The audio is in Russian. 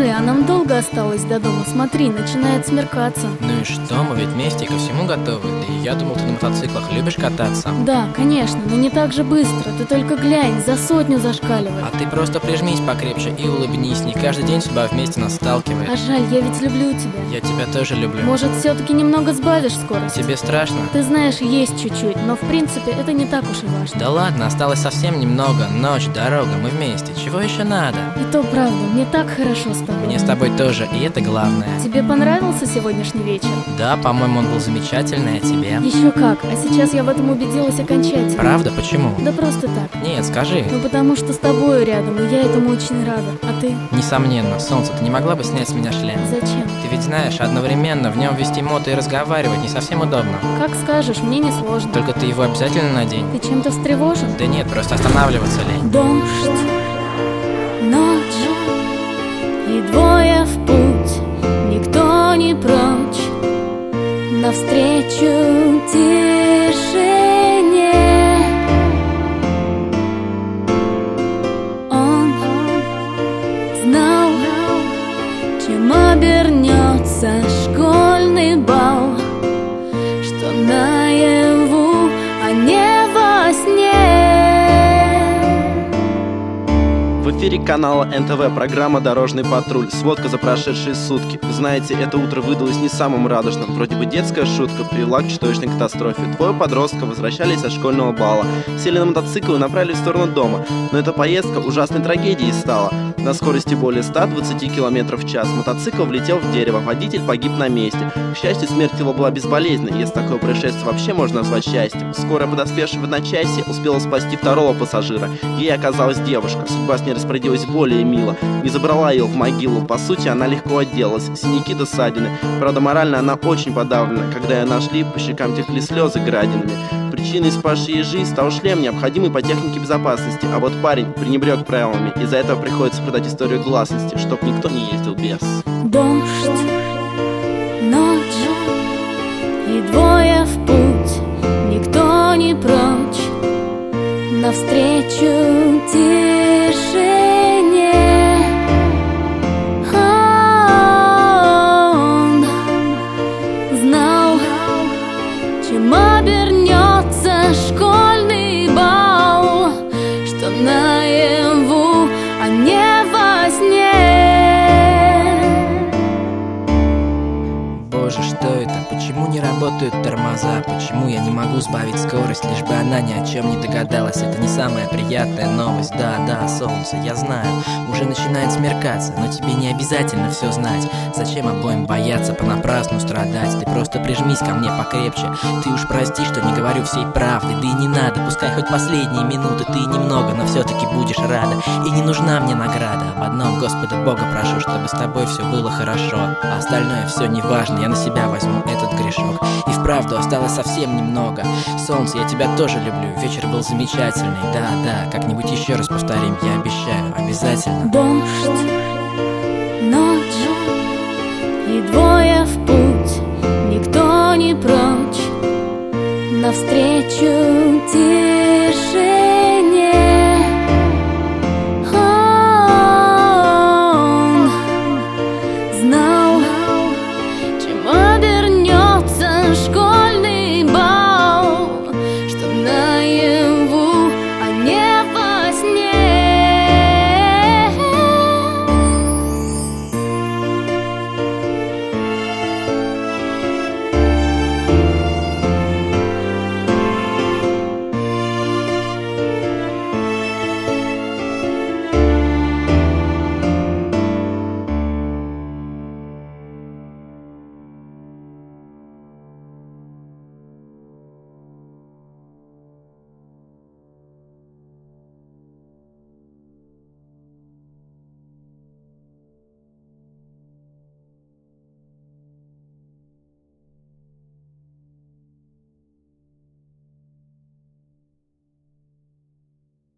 Скажи, а нам долго осталось до дома? Смотри, начинает смеркаться. Ну и что, мы ведь вместе ко всему готовы. Да и я думал, ты на мотоциклах любишь кататься. Да, конечно, но не так же быстро. Ты только глянь, за 100 зашкаливает. А ты просто прижмись покрепче и улыбнись. Не каждый день судьба вместе нас сталкивает. А жаль, я ведь люблю тебя. Я тебя тоже люблю. Может, все-таки немного сбавишь скорость? Тебе страшно? Ты знаешь, есть чуть-чуть, но в принципе это не так уж и важно. Да ладно, осталось совсем немного. Ночь, дорога, мы вместе. Чего еще надо? И то правда, мне так хорошо с тобой. Мне с тобой тоже, и это главное. Тебе понравился сегодняшний вечер? Да, по-моему, он был замечательный, а тебе? Еще как, а сейчас я в этом убедилась окончательно. Правда? Почему? Да просто так. Нет, скажи. Ну потому что с тобою рядом, и я этому очень рада. А ты? Несомненно, солнце, ты не могла бы снять с меня шлем? Зачем? Ты ведь знаешь, одновременно в нем вести мото и разговаривать не совсем удобно. Как скажешь, мне не сложно. Только ты его обязательно надень. Ты чем-то встревожен? Да нет, просто останавливаться лень. Дождь, ночь и двое в путь, никто не прочь, навстречу тишине. Он знал, чем обернется школьный бал, что наяву, а не во сне. В эфире канала НТВ программа «Дорожный патруль». Сводка за прошедшие сутки. Вы знаете, это утро выдалось не самым радужным. Вроде бы детская шутка привела к чудовищной катастрофе. Двое подростков возвращались со школьного бала, сели на мотоцикл и направились в сторону дома. Но эта поездка ужасной трагедией стала. На скорости более 120 км в час мотоцикл влетел в дерево, водитель погиб на месте. К счастью, смерть его была безболезненной, если такое происшествие вообще можно назвать счастьем. Скорая, подоспевшая в одночасье, успела спасти второго пассажира. Ей оказалась девушка. Судьба с ней распорядилась более мило. Не забрала ее в могилу. По сути, она легко отделалась. Синяки до ссадины. Правда, морально она очень подавлена. Когда ее нашли, по щекам текли слезы градинами. Причиной спасшей ей жизнь стал шлем, необходимый по технике безопасности. А вот парень пренебрег правилами. Из-за этого приходится продать историю гласности, чтоб никто не ездил без. Дождь, ночь и двое в путь, никто не прочь, навстречу тишине. Он знал, чем обернется школьный бал, что наяву, а не во сне. Боже, что это? Почему не работают тормоза? Почему я не могу сбавить скорость, лишь бы она ни о чем не догадалась? Это не самая приятная новость. Да, солнце, я знаю, уже начинает смеркаться, но тебе не обязательно все знать. Зачем обоим бояться, понапрасну страдать? Ты просто прижмись ко мне покрепче. Ты уж прости, что не говорю всей правды. Да и не надо, пускай хоть последние минуты ты немного, но все-таки будешь рада. И не нужна мне награда. Об одном Господа Бога прошу, чтобы с тобой все было хорошо. А остальное все не важно, я на себя возьму этот грешок. И вправду осталось совсем немного. Солнце, я тебя тоже люблю. Вечер был замечательный. Да, как-нибудь еще раз повторим, я обещаю, обязательно. Дождь, ночь и двое в путь, никто не прочь, навстречу тебе.